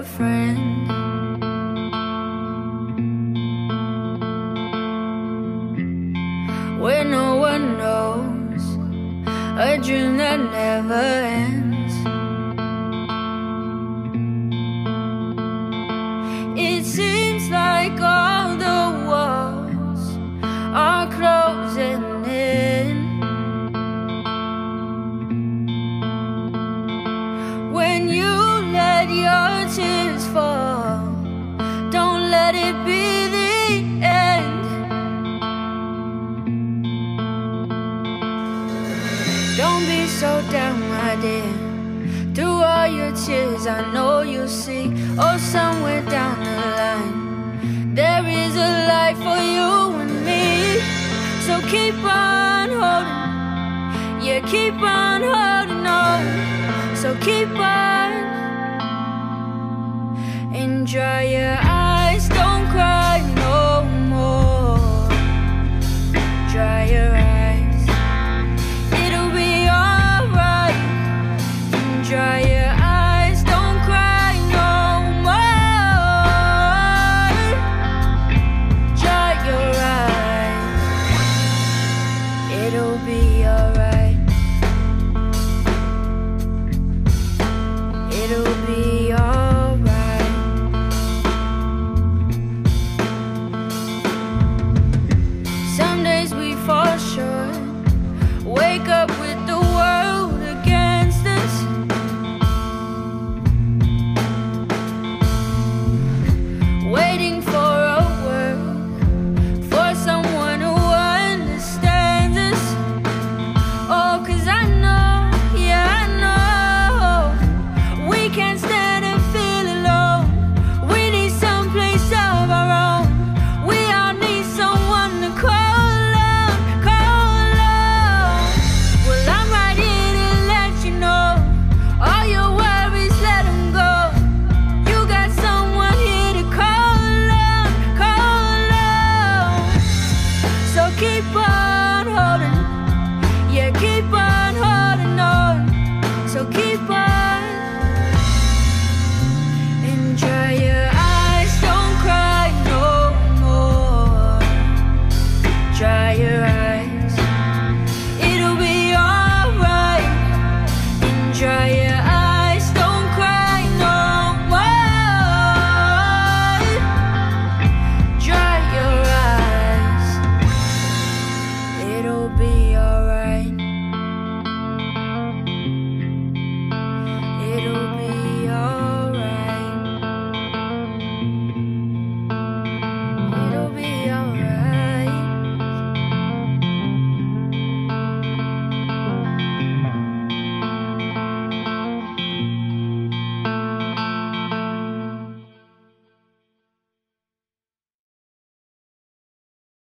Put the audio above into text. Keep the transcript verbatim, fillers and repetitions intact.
friend. Where no one knows, a dream that never ends. It seems like all the walls are closing in. When you let your tears fall, don't let it be the end. Don't be so down, my dear. Through all your tears, I know you'll see. Oh, somewhere down the line, there is a light for you and me. So keep on holding, yeah, keep on holding on. So keep on and dry your